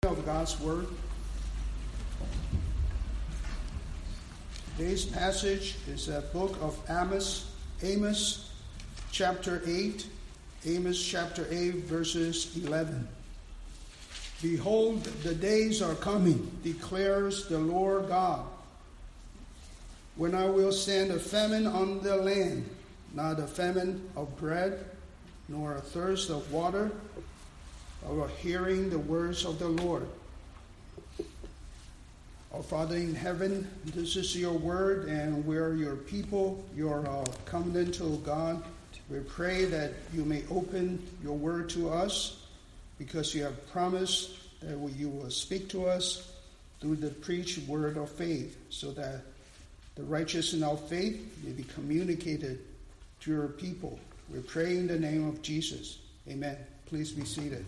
Of God's Word. Today's passage is a book of Amos chapter 8, Amos chapter 8, verses 11. Behold, the days are coming, declares the Lord God, when I will send a famine on the land, not a famine of bread, nor a thirst of water, of hearing the words of the Lord. Our Father in heaven, this is your word, and we're your people, your covenantal God. We pray that you may open your word to us, because you have promised that you will speak to us through the preached word of faith, so that the righteous in our faith may be communicated to your people. We pray in the name of Jesus. Amen. Please be seated.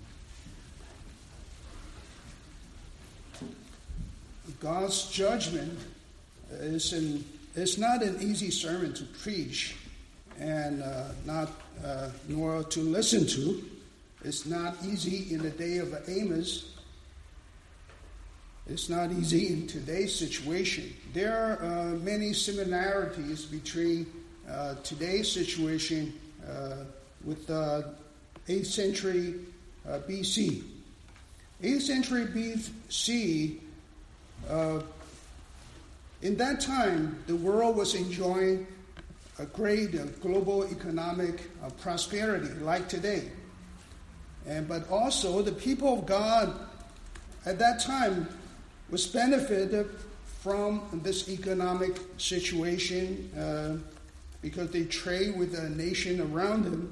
God's judgment is not an easy sermon to preach, and nor to listen to. It's not easy in the day of Amos. It's not easy in today's situation. There are many similarities between today's situation with 8th century BC. 8th century BC, in that time, the world was enjoying a great global economic prosperity like today. But also the people of God at that time was benefited from this economic situation because they trade with the nation around them.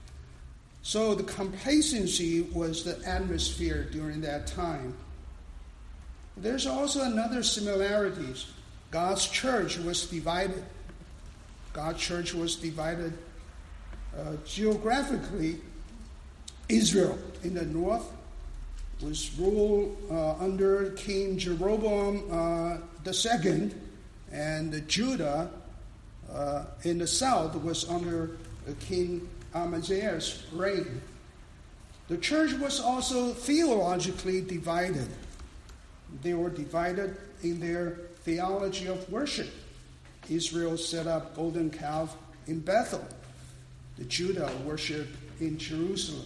So the complacency was the atmosphere during that time. There's also another similarities. God's church was divided. God's church was divided geographically. Israel in the north was ruled under King Jeroboam II, and Judah in the south was under King Amaziah's reign. The church was also theologically divided. They were divided in their theology of worship. Israel set up golden calf in Bethel. The Judah worshiped in Jerusalem.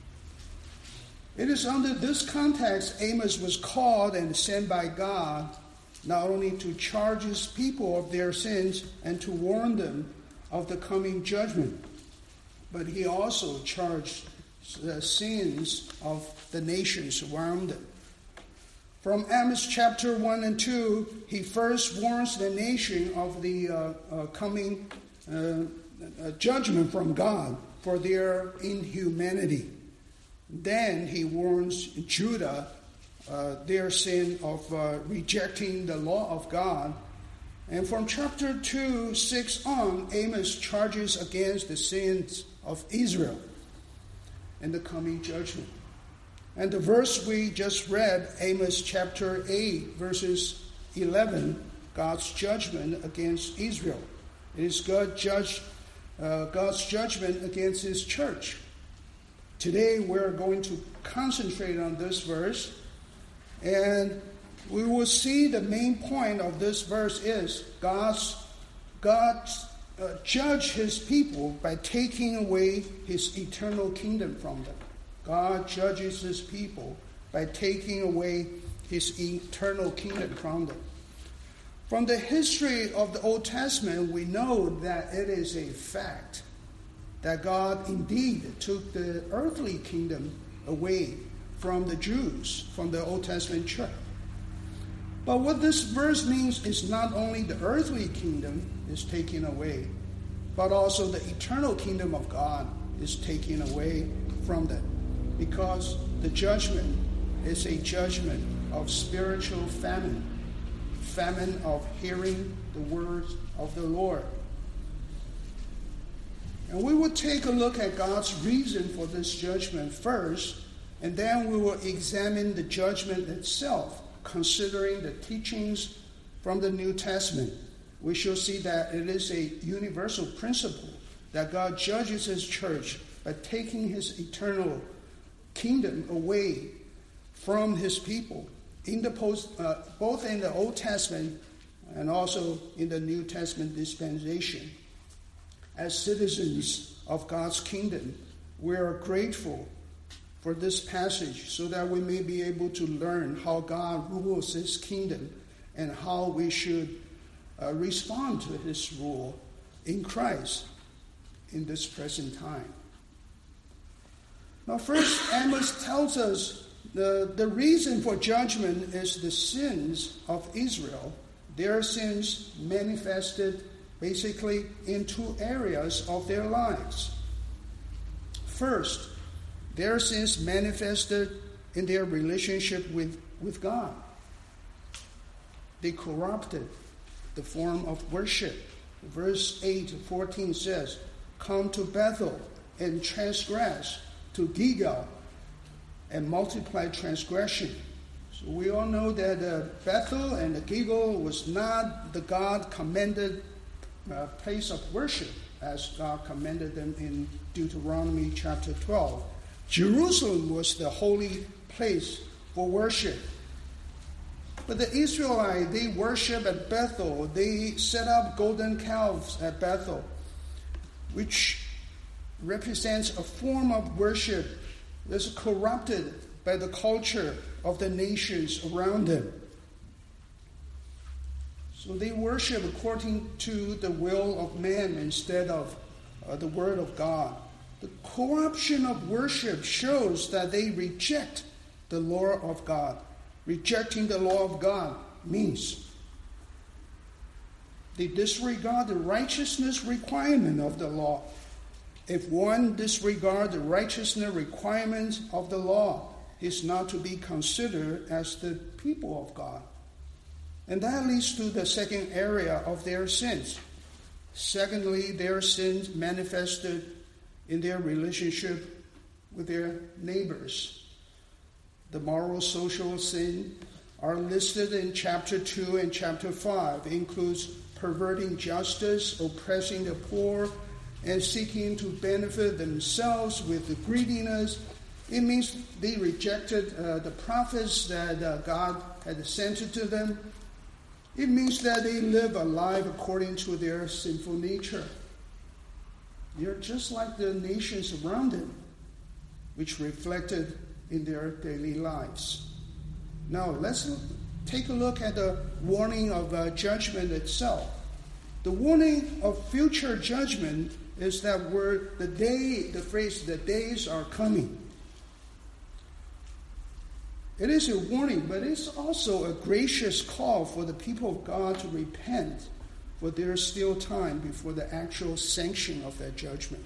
It is under this context Amos was called and sent by God not only to charge his people of their sins and to warn them of the coming judgment, but he also charged the sins of the nations around them. From Amos chapter 1 and 2, he first warns the nation of the coming judgment from God for their inhumanity. Then he warns Judah their sin of rejecting the law of God. And from chapter 2, 6 on, Amos charges against the sins of Israel and the coming judgment. And the verse we just read, Amos chapter 8, verses 11, God's judgment against Israel. It is God's judgment against his church. Today we're going to concentrate on this verse, and we will see the main point of this verse is God judge his people by taking away his eternal kingdom from them. God judges his people by taking away his eternal kingdom from them. From the history of the Old Testament, we know that it is a fact that God indeed took the earthly kingdom away from the Jews, from the Old Testament church. But what this verse means is not only the earthly kingdom is taken away, but also the eternal kingdom of God is taken away from them. Because the judgment is a judgment of spiritual famine of hearing the words of the Lord. And we will take a look at God's reason for this judgment first, and then we will examine the judgment itself, considering the teachings from the New Testament. We shall see that it is a universal principle that God judges his church by taking his eternal kingdom away from his people, both in the Old Testament and also in the New Testament dispensation. As citizens of God's kingdom, we are grateful for this passage so that we may be able to learn how God rules his kingdom and how we should respond to his rule in Christ in this present time. Now, first, Amos tells us the reason for judgment is the sins of Israel. Their sins manifested basically in two areas of their lives. First, their sins manifested in their relationship with God. They corrupted the form of worship. Verse 8-14 says, "Come to Bethel and transgress, to Gilgal and multiply transgression." So we all know that Bethel and Gilgal was not the God-commanded place of worship as God commanded them in Deuteronomy chapter 12. Jerusalem was the holy place for worship. But the Israelites, they worship at Bethel. They set up golden calves at Bethel, which represents a form of worship that's corrupted by the culture of the nations around them. So they worship according to the will of man instead of the word of God. The corruption of worship shows that they reject the law of God. Rejecting the law of God means they disregard the righteousness requirement of the law. If one disregards the righteousness requirements of the law, he is not to be considered as the people of God. And that leads to the second area of their sins. Secondly, their sins manifested in their relationship with their neighbors. The moral social sin are listed in chapter 2 and chapter 5. It includes perverting justice, oppressing the poor, and seeking to benefit themselves with the greediness. It means they rejected the prophets that God had sent to them. It means that they live a life according to their sinful nature. They're just like the nations around them, which reflected in their daily lives. Now, let's take a look at the warning of judgment itself. The warning of future judgment is that the phrase, "the days are coming." It is a warning, but it's also a gracious call for the people of God to repent, for there is still time before the actual sanction of that judgment.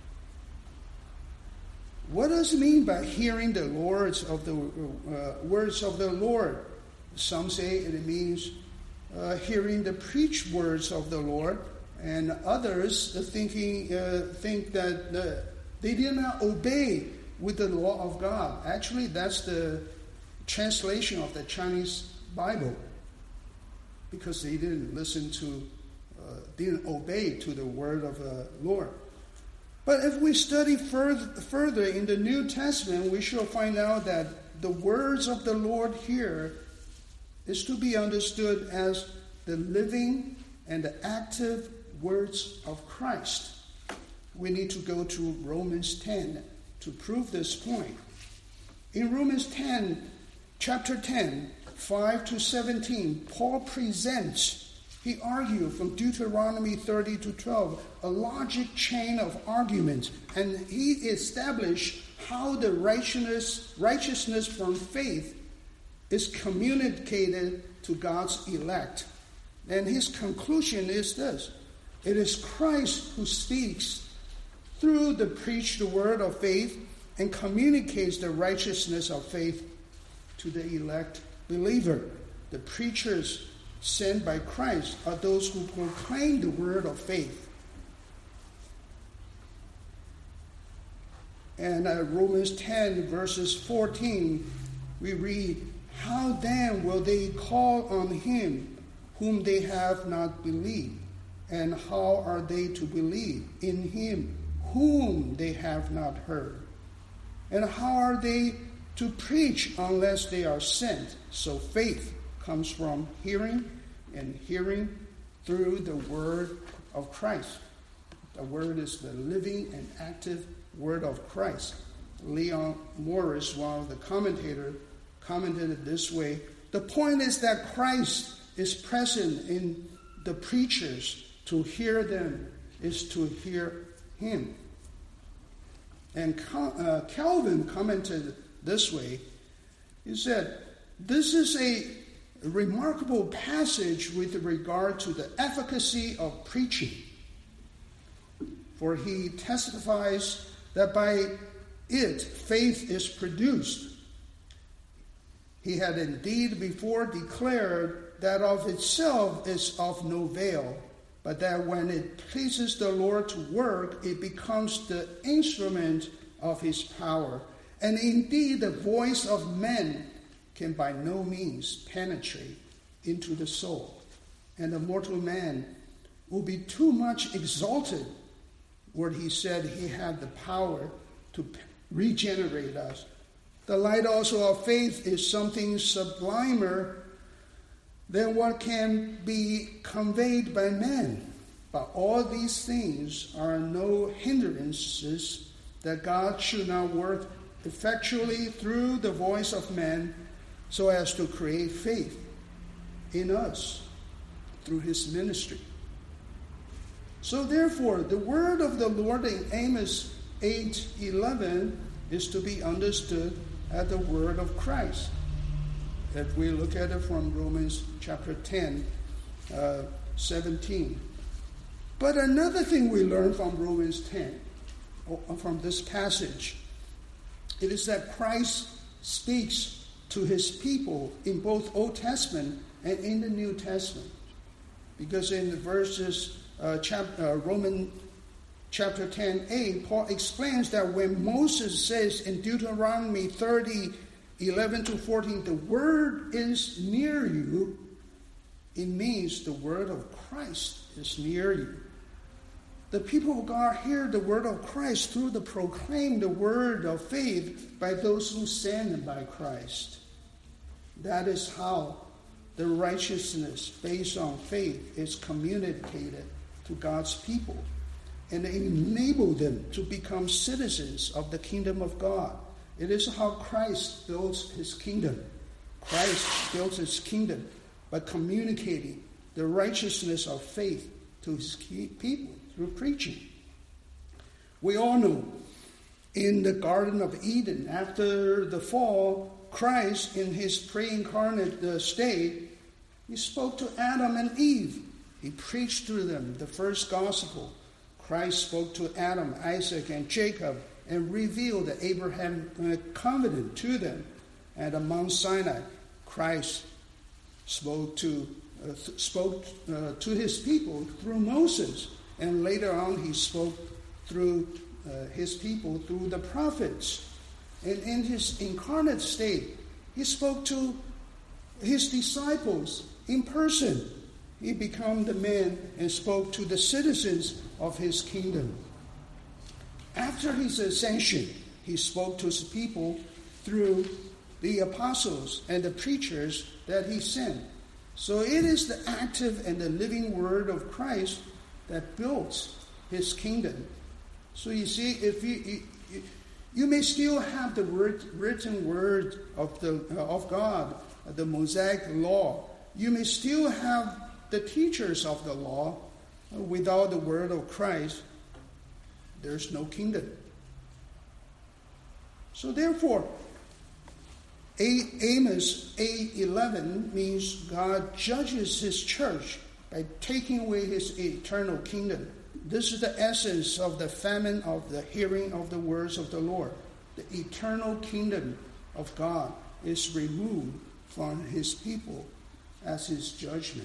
What does it mean by hearing the words of the Lord? Some say it means hearing the preached words of the Lord, and others think that they did not obey with the law of God. Actually, that's the translation of the Chinese Bible, because they didn't didn't obey to the word of the Lord. But if we study further in the New Testament, we shall find out that the words of the Lord here is to be understood as the living and the active words of Christ. We need to go to Romans 10 to prove this point. In Romans 10, chapter 10, 5-17, Paul he argued from Deuteronomy 30-12, a logic chain of arguments, and he established how the righteousness from faith is communicated to God's elect. And his conclusion is this: it is Christ who speaks through the preached word of faith and communicates the righteousness of faith to the elect believer. The preachers sent by Christ are those who proclaim the word of faith. And Romans 10 verses 14, we read, "How then will they call on him whom they have not believed? And how are they to believe in him whom they have not heard? And how are they to preach unless they are sent. So faith comes from hearing, and hearing through the word of Christ. The word is the living and active word of Christ. Leon Morris, one of the commentators, commented it this way: the point is that Christ is present in the preachers. To hear them is to hear him. And Calvin commented this way. He said, this is a remarkable passage with regard to the efficacy of preaching. For he testifies that by it faith is produced. He had indeed before declared that of itself is of no avail, but that when it pleases the Lord to work, it becomes the instrument of his power. And indeed, the voice of men can by no means penetrate into the soul. And the mortal man will be too much exalted where he said he had the power to regenerate us. The light also of faith is something sublimer than what can be conveyed by men. But all these things are no hindrances that God should not work effectually through the voice of men so as to create faith in us through his ministry. So therefore, the word of the Lord in Amos 8:11 is to be understood as the word of Christ. If we look at it from Romans chapter 10, 17. But another thing we learn from Romans 10, from this passage, it is that Christ speaks to his people in both Old Testament and in the New Testament. Because in the verses, Romans chapter 10a, Paul explains that when Moses says in Deuteronomy 30:11-14, the word is near you, it means the word of Christ is near you. The people of God hear the word of Christ through the proclaimed word of faith by those who stand by Christ. That is how the righteousness based on faith is communicated to God's people and enable them to become citizens of the kingdom of God. It is how Christ builds his kingdom. Christ builds his kingdom by communicating the righteousness of faith to his people through preaching. We all know in the Garden of Eden, after the fall, Christ, in his pre-incarnate state, he spoke to Adam and Eve. He preached to them the first gospel. Christ spoke to Adam, Isaac, and Jacob and revealed the Abraham covenant to them. And at Mount Sinai, Christ spoke to his people through Moses. And later on, he spoke through his people through the prophets. And in his incarnate state, he spoke to his disciples in person. He became the man and spoke to the citizens of his kingdom. After his ascension, he spoke to his people through the apostles and the preachers that he sent. So it is the active and the living word of Christ that builds his kingdom. So you see, if you may still have the written word of God, the Mosaic law. You may still have the teachers of the law. Without the word of Christ, there's no kingdom. So therefore, Amos 8:11 means God judges his church by taking away his eternal kingdom. This is the essence of the famine of the hearing of the words of the Lord. The eternal kingdom of God is removed from his people as his judgment.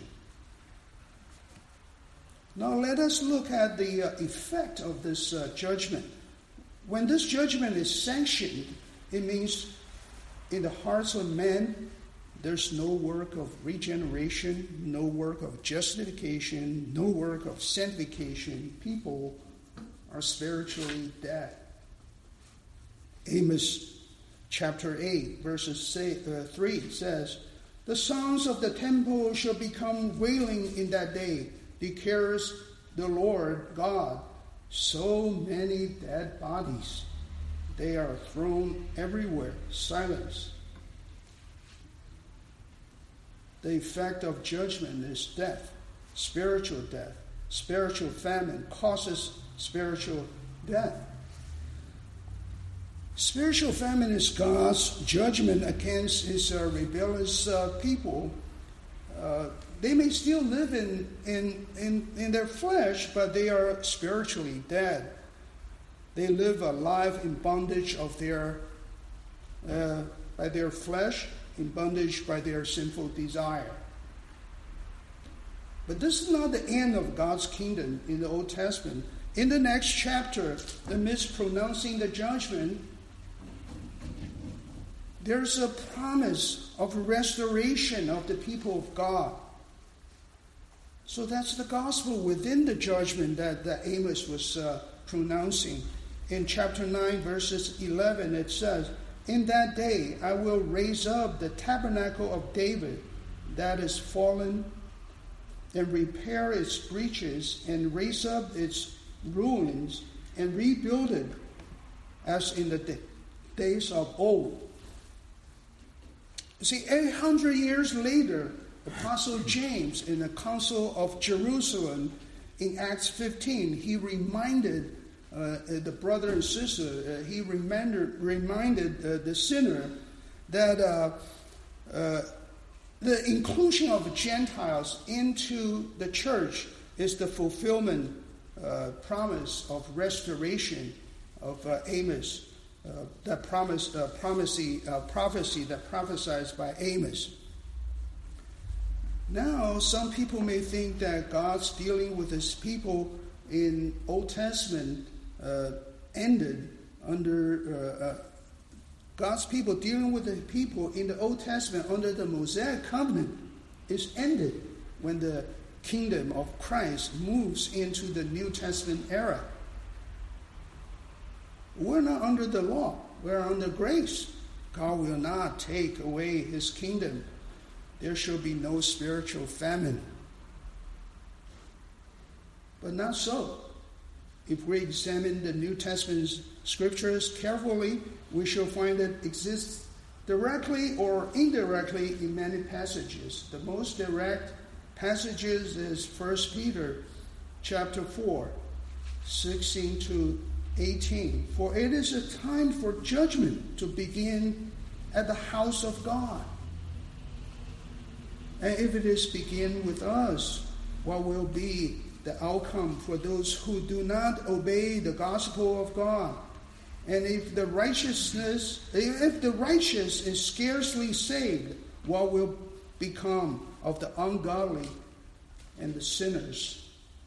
Now let us look at the effect of this judgment. When this judgment is sanctioned, it means in the hearts of men, there's no work of regeneration, no work of justification, no work of sanctification. People are spiritually dead. Amos chapter 8, verses 3 says, "The sounds of the temple shall become wailing in that day, declares the Lord God. So many dead bodies, they are thrown everywhere. Silence." The effect of judgment is death, spiritual death. Spiritual famine causes spiritual death. Spiritual famine is God's judgment against his rebellious people. They may still live in their flesh, but they are spiritually dead. They live a life in bondage of by their flesh, in bondage by their sinful desire. But this is not the end of God's kingdom in the Old Testament. In the next chapter, amidst pronouncing the judgment, there's a promise of restoration of the people of God. So that's the gospel within the judgment that Amos was pronouncing. In chapter 9, verses 11, it says, "In that day I will raise up the tabernacle of David that is fallen, and repair its breaches, and raise up its ruins, and rebuild it as in the days of old." You see, 800 years later, Apostle James in the Council of Jerusalem in Acts 15, he reminded the brother and sister, he reminded the sinner that the inclusion of Gentiles into the church is the fulfillment promise of restoration of Amos, that prophecy that prophesied by Amos. Now, some people may think that God's dealing with his people in Old Testament ended under God's people dealing with the people in the Old Testament under the Mosaic covenant is ended when the kingdom of Christ moves into the New Testament era. We're not under the law. We're under grace. God will not take away his kingdom. There shall be no spiritual famine. But not so. If we examine the New Testament scriptures carefully, we shall find it exists directly or indirectly in many passages. The most direct passages is 1 Peter chapter 4, 16 to 18. "For it is a time for judgment to begin at the house of God. And if it is begin with us, what will be the outcome for those who do not obey the gospel of God? And if the righteous is scarcely saved, what will become of the ungodly and the sinners?"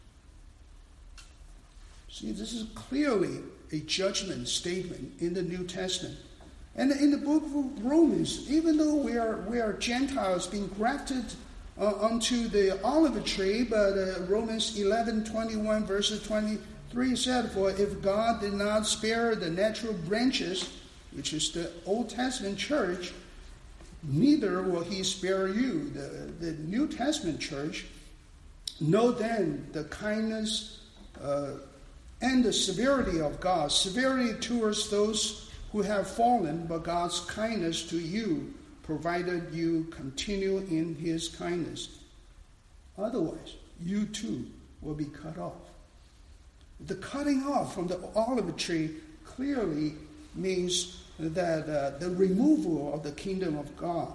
See, this is clearly a judgment statement in the New Testament. And in the book of Romans, even though we are Gentiles being grafted onto the olive tree, but Romans 11:21 verses 23 said, "For if God did not spare the natural branches," which is the Old Testament church, "neither will he spare you," the New Testament church. "Know then the kindness and the severity of God, severity towards those who have fallen, but God's kindness to you, provided you continue in his kindness. Otherwise, you too will be cut off." The cutting off from the olive tree clearly means that the removal of the kingdom of God.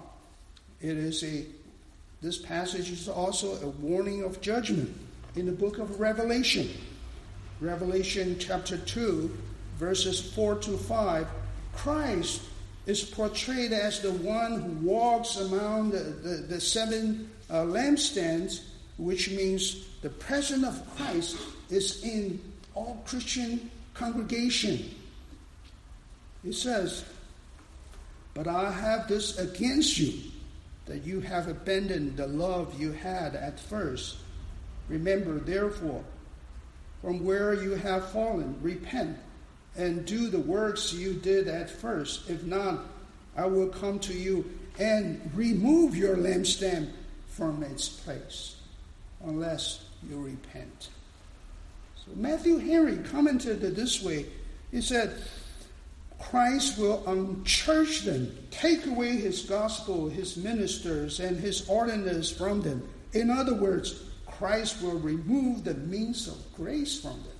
This passage is also a warning of judgment in the book of Revelation. Revelation chapter 2, verses 4 to 5, Christ is portrayed as the one who walks among the seven lampstands, which means the presence of Christ is in all Christian congregation. It says, "But I have this against you, that you have abandoned the love you had at first. Remember, therefore, from where you have fallen, repent, and do the works you did at first. If not, I will come to you and remove your lampstand from its place, unless you repent. So Matthew Henry commented it this way. He said, Christ will unchurch them, take away his gospel, his ministers, and his ordinance from them. In other words, Christ will remove the means of grace from them.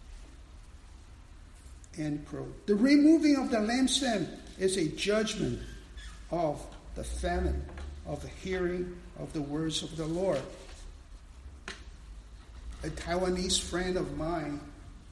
End quote. The removing of the lampstand is a judgment of the famine, of the hearing of the words of the Lord. A Taiwanese friend of mine,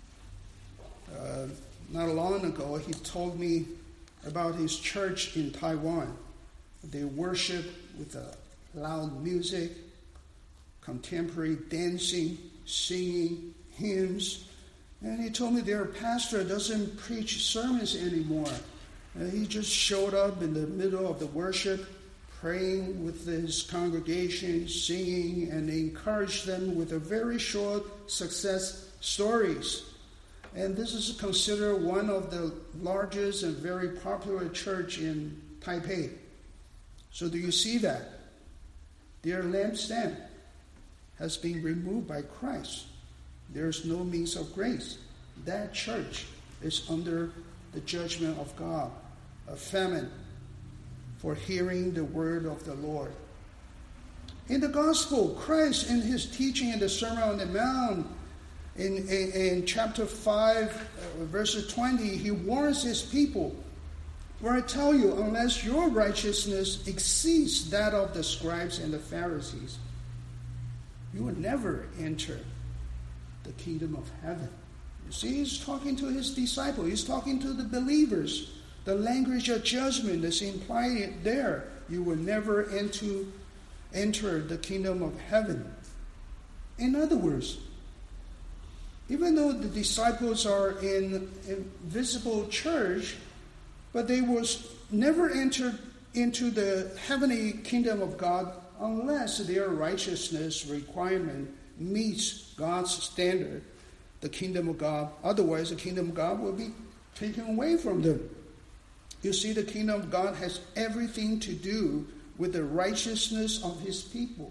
not long ago, he told me about his church in Taiwan. They worship with loud music, contemporary dancing, singing, hymns. And he told me their pastor doesn't preach sermons anymore. He just showed up in the middle of the worship, praying with his congregation, singing, and encouraged them with a very short success stories. And this is considered one of the largest and very popular church in Taipei. So do you see that? Their lampstand has been removed by Christ. There's no means of grace. That church is under the judgment of God, a famine for hearing the word of the Lord. In the gospel, Christ in his teaching in the Sermon on the Mount, in chapter 5, verse 20, he warns his people, for I tell you, unless your righteousness exceeds that of the scribes and the Pharisees, you will never enter the kingdom of heaven. You see, he's talking to his disciples. He's talking to the believers. The language of judgment is implied there. You will never enter the kingdom of heaven. In other words, even though the disciples are in invisible church, but they will never enter into the heavenly kingdom of God unless their righteousness requirement meets God's standard, the kingdom of God. Otherwise, the kingdom of God will be taken away from them. You see, the kingdom of God has everything to do with the righteousness of his people.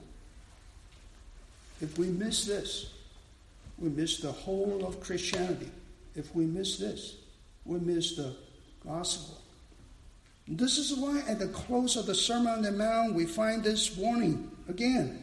If we miss this, we miss the whole of Christianity. If we miss this, we miss the gospel. This is why at the close of the Sermon on the Mount, we find this warning again.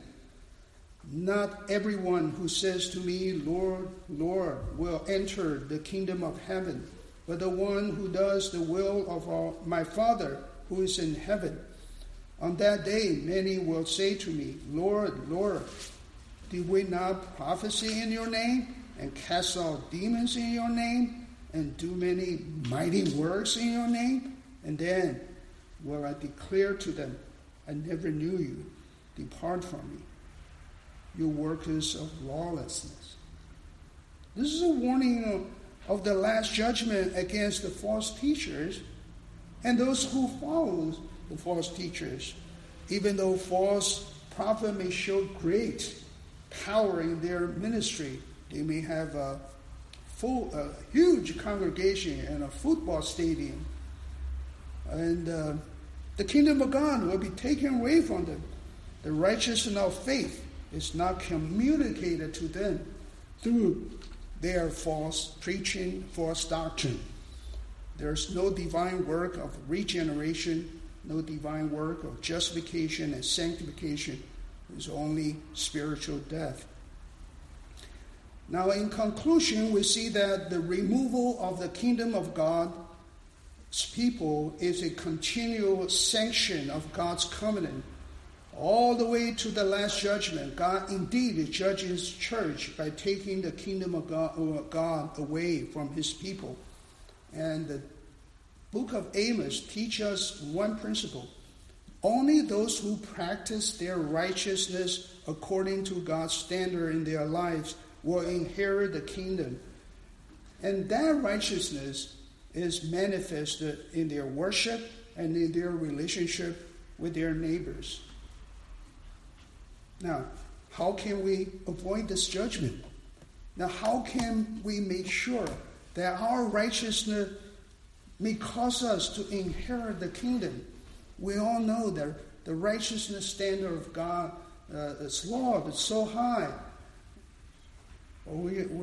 Not everyone who says to me, Lord, Lord, will enter the kingdom of heaven, but the one who does the will of my Father who is in heaven. On that day, many will say to me, Lord, Lord, did we not prophesy in your name, and cast out demons in your name, and do many mighty works in your name? And then will I declare to them, I never knew you. Depart from me, you workers of lawlessness. This is a warning of the last judgment against the false teachers and those who follow the false teachers. Even though false prophet may show great power in their ministry, they may have a huge congregation and a football stadium, and the kingdom of God will be taken away from them. The righteousness of faith is not communicated to them through their false preaching, false doctrine. There's no divine work of regeneration, no divine work of justification and sanctification. There's only spiritual death. Now, in conclusion, we see that the removal of the kingdom of God's people is a continual sanction of God's covenant. All the way to the last judgment, God indeed judges his church by taking the kingdom of God away from his people. And the book of Amos teaches us one principle. Only those who practice their righteousness according to God's standard in their lives will inherit the kingdom. And that righteousness is manifested in their worship and in their relationship with their neighbors. Now, how can we avoid this judgment? Now, how can we make sure that our righteousness may cause us to inherit the kingdom. We all know that the righteousness standard of God, its law, is so high. But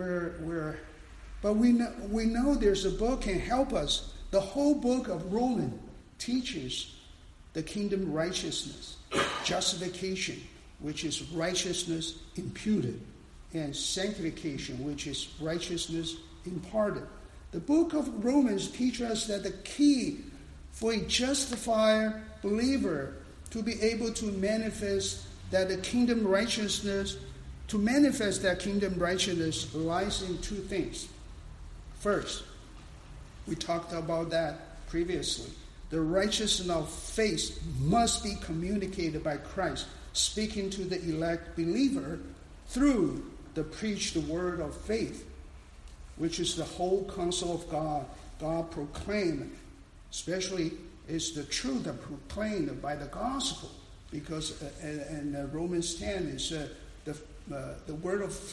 we know there's a book can help us. The whole book of Romans teaches the kingdom righteousness, justification, which is righteousness imputed, and sanctification, which is righteousness imparted. The book of Romans teaches us that the key for a justified believer to be able to manifest that kingdom righteousness lies in two things. First, we talked about that previously. The righteousness of faith must be communicated by Christ, speaking to the elect believer through the preached word of faith, which is the whole counsel of God. God proclaimed, especially is the truth that proclaimed by the gospel, because in Romans 10 is the word of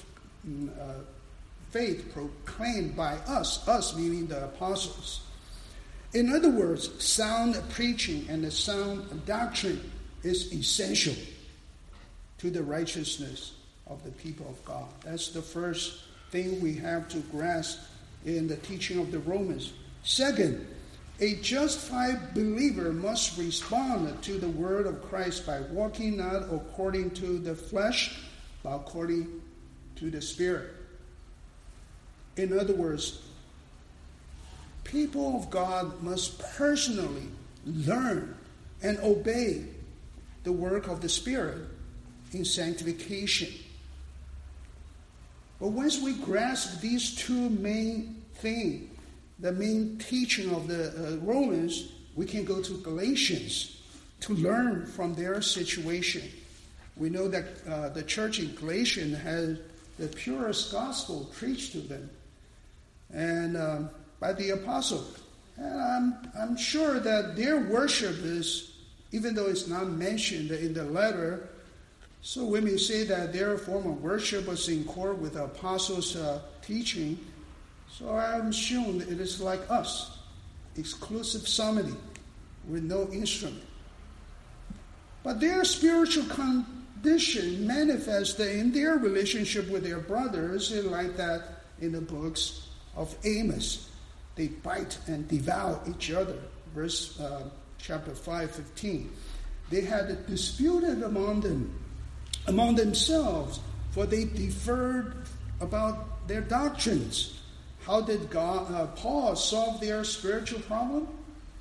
faith proclaimed by us meaning the apostles. In other words, sound preaching and the sound doctrine is essential to the righteousness of the people of God. That's the first thing we have to grasp in the teaching of the Romans. Second, a justified believer must respond to the word of Christ by walking not according to the flesh, but according to the Spirit. In other words, people of God must personally learn and obey the work of the Spirit in sanctification. But once we grasp these two main things, the main teaching of the Romans, we can go to Galatians to learn from their situation. We know that the church in Galatia has the purest gospel preached to them, and by the apostle. And I'm sure that their worship is, even though it's not mentioned in the letter, so we may say that their form of worship was in accord with the apostles' teaching. So I'm sure it is like us, exclusive psalmody with no instrument. But their spiritual condition manifests in their relationship with their brothers, like that in the books of Amos. They bite and devour each other. Verse chapter 5:15. They had disputed among themselves, for they differed about their doctrines. How did Paul solve their spiritual problem?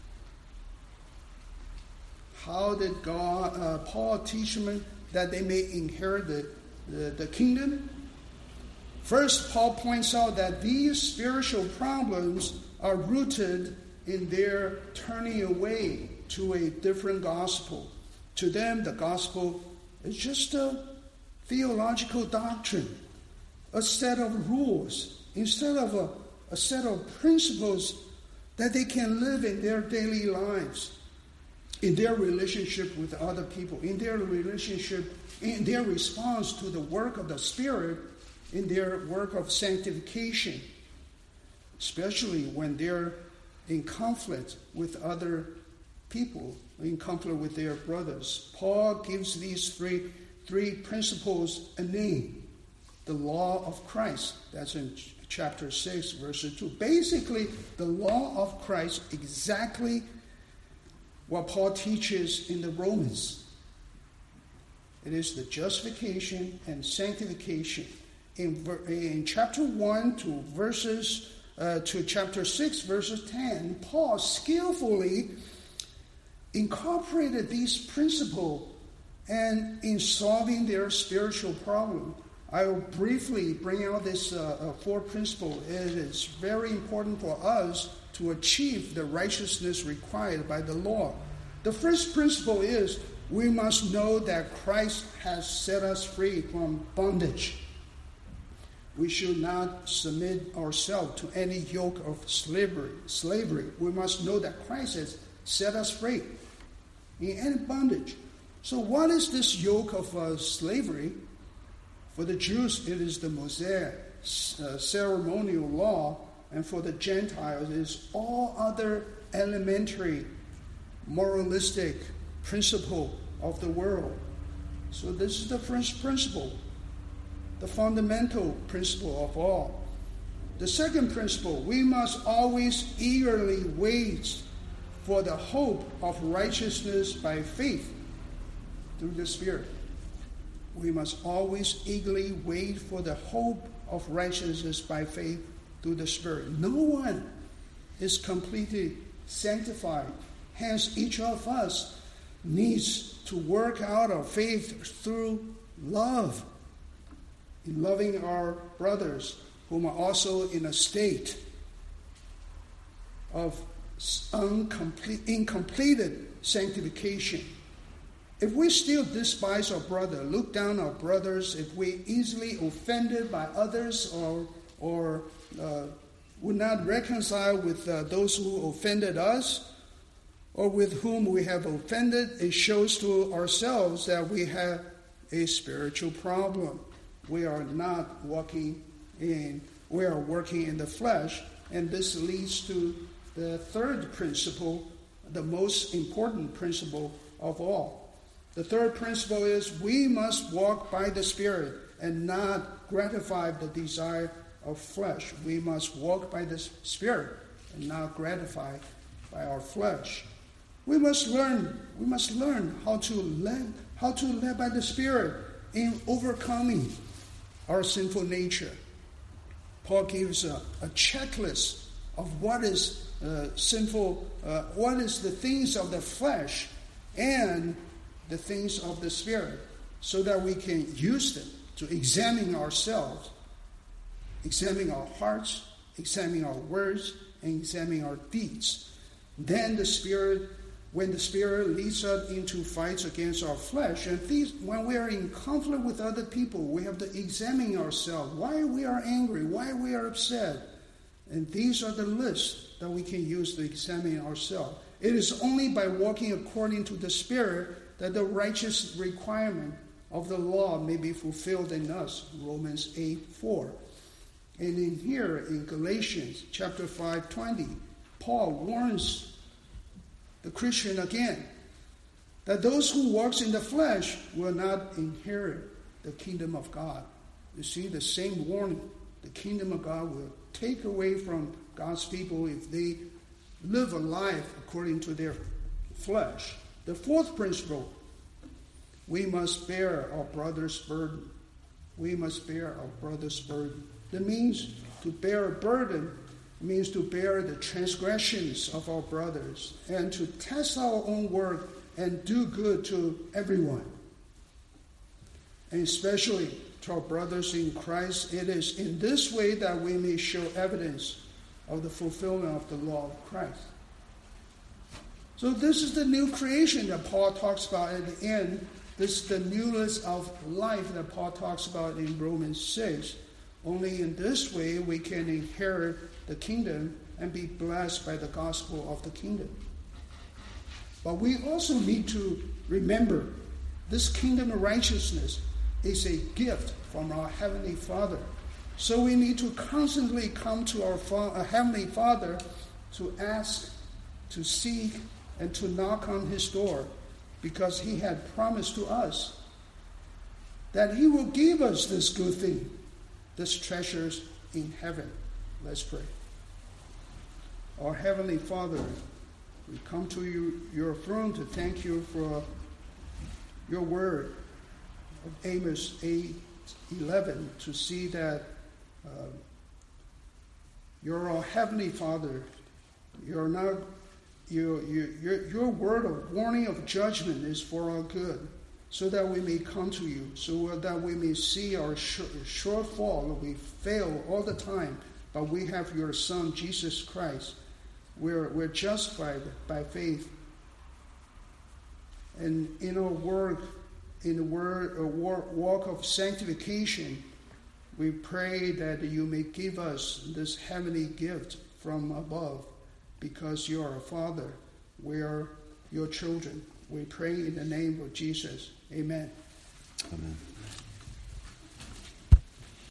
How did Paul teach them that they may inherit the kingdom? First, Paul points out that these spiritual problems are rooted in their turning away to a different gospel. To them, the gospel is just a theological doctrine, a set of rules, instead of a set of principles that they can live in their daily lives, in their relationship with other people, in their relationship, in their response to the work of the Spirit, in their work of sanctification, especially when they're in conflict with other people, in conflict with their brothers. Paul gives these three principles a name. The law of Christ, that's in chapter 6, verse 2. Basically, the law of Christ, exactly what Paul teaches in the Romans. It is the justification and sanctification. In chapter 1 to chapter 6, verses 10, Paul skillfully incorporated these principles and in solving their spiritual problem. I will briefly bring out this 4 principles. It is very important for us to achieve the righteousness required by the law. The first principle is we must know that Christ has set us free from bondage. We should not submit ourselves to any yoke of slavery. We must know that Christ has set us free in any bondage. So what is this yoke of slavery? For the Jews, it is the Mosaic ceremonial law and for the Gentiles is all other elementary moralistic principle of the world. So this is the first principle, the fundamental principle of all. The second principle, we must always eagerly wait for the hope of righteousness by faith through the Spirit. We must always eagerly wait for the hope of righteousness by faith through the Spirit. No one is completely sanctified. Hence, each of us needs to work out our faith through love, in loving our brothers whom are also in a state of incompleted sanctification. If we still despise our brother, look down our brothers, if we easily offended by others or would not reconcile with those who offended us or with whom we have offended, it shows to ourselves that we have a spiritual problem. We are not working in the flesh, and this leads to the third principle, the most important principle of all. The third principle is we must walk by the Spirit and not gratify the desire of flesh. We must walk by the Spirit and not gratify by our flesh. We must learn how to live by the Spirit in overcoming our sinful nature. Paul gives a checklist of what is sinful, what is the things of the flesh and the things of the Spirit, so that we can use them to examine ourselves, examine our hearts, examine our words, and examine our deeds. Then when the Spirit leads us into fights against our flesh, and when we are in conflict with other people, we have to examine ourselves, why we are angry, why we are upset. And these are the lists that we can use to examine ourselves. It is only by walking according to the Spirit that the righteous requirement of the law may be fulfilled in us. Romans 8:4. And in here, in Galatians chapter 5:20, Paul warns the Christian again that those who walk in the flesh will not inherit the kingdom of God. You see, the same warning. The kingdom of God will take away from God's people if they live a life according to their flesh. The fourth principle, we must bear our brother's burden. We must bear our brother's burden. That means to bear a burden means to bear the transgressions of our brothers and to test our own work and do good to everyone. And especially to our brothers in Christ, it is in this way that we may show evidence of the fulfillment of the law of Christ. So this is the new creation that Paul talks about at the end. This is the newness of life that Paul talks about in Romans 6. Only in this way we can inherit the kingdom and be blessed by the gospel of the kingdom. But we also need to remember this kingdom of righteousness is a gift from our Heavenly Father. So we need to constantly come to our Heavenly Father to ask, to seek, and to knock on His door, because He had promised to us that He will give us this good thing, this treasures in heaven. Let's pray. Our Heavenly Father, we come to your throne to thank you for your word of Amos 8:11, to see that you're our Heavenly Father. You're not your word of warning of judgment is for our good, so that we may come to you, so that we may see our shortfall. We fail all the time, but we have your Son, Jesus Christ. We're justified by faith. And in our work, in the walk of sanctification, we pray that you may give us this heavenly gift from above, because you are our Father. We are your children. We pray in the name of Jesus. Amen. Amen.